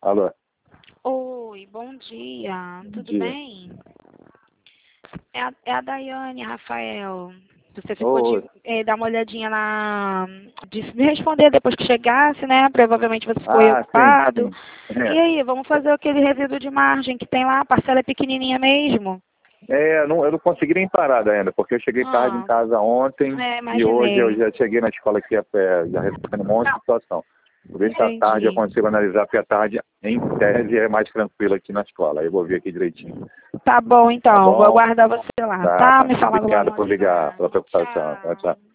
Alô? Oi, bom dia. Bom Tudo dia. bem? É a Daiane, Rafael. Você ficou Ô, de dar uma olhadinha de me responder depois que chegasse, né? Provavelmente você ficou aí sim, ocupado. sim. E aí, vamos fazer aquele resíduo de margem que tem lá, a parcela é pequenininha mesmo? Eu não consegui nem parar ainda, porque eu cheguei tarde em Ah, casa ontem e hoje eu imaginei. já cheguei na escola aqui a pé, já resolvendo um monte de situação. Vou ver se à tarde eu Entendi. consigo analisar, porque à tarde, em tese, é mais tranquilo aqui na escola. Aí eu vou ver aqui direitinho. Tá bom, Tá então. Vou bom? aguardar você lá, Tá. tá? Me fala logo Obrigado por mais ligar, pela tarde. preocupação. Tchau, Tchau. tchau.